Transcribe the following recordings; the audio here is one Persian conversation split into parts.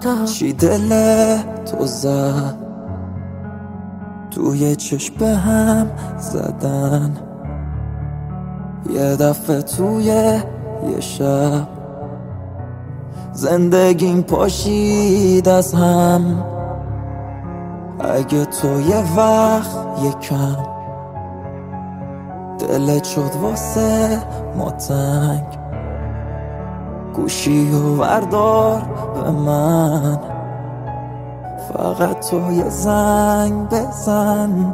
چی دل تو زد توی چشم به هم زدن یه دفعه توی یه شب زندگیم پاشید از هم. اگه تو یه وقت یکم دلت شد واسه ما تنگ گوشی و وردار به من فقط تو یه زنگ بزن.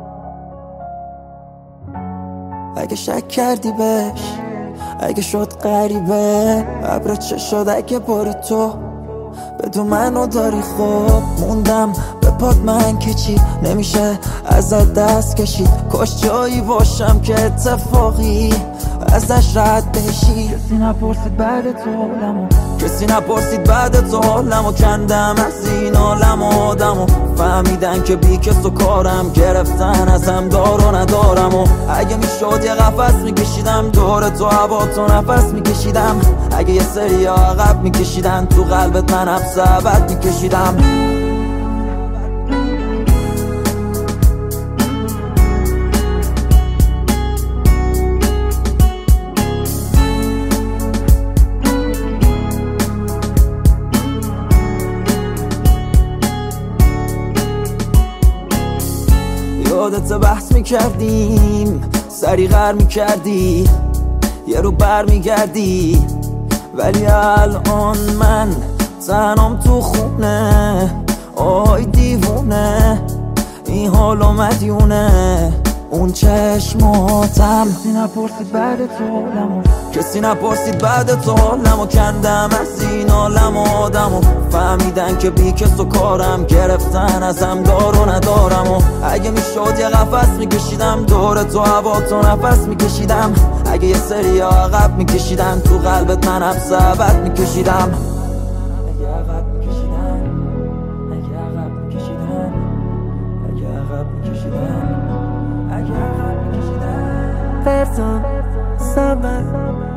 اگه شک کردی بهش اگه شد غریبه ابر چه شد اگه باری تو بدون منو داری خوب موندم به پات من که چی نمیشه ازت دست کشید کاش جایی باشم که اتفاقی ازش رد بشی. کسی نپرسید بعد تو حالمو کسی نپرسید بعد تو حالمو کندم از این عالم آدمو فهمیدن که بی کس و کارم گرفتن ازم دار و ندارم و اگه میشد یه قفس میکشیدم دور تو هوا تو نفس میکشیدم اگه یه سری عقب میکشیدن تو قلبت من حبس ابد میکشیدم. یادت بحث میکردیم سری غر میکردی یه رو بر میگردی ولی الان من تنم تو خونه آی دیوونه این حال مدیونه اون چشماتم. کسی نپرسید بعد تو حالمو کسی نپرسید بعد تو حالمو کندم از این عالم آدمو فهمیدن که بی کس و کارم گرفتن ازم دار و ندارم و اگه میشد یه قفس میکشیدم دور تو هوا تو نفس میکشیدم اگه یه سری عقب میکشیدن تو قلبت من حبس ابد میکشیدم. Person, someone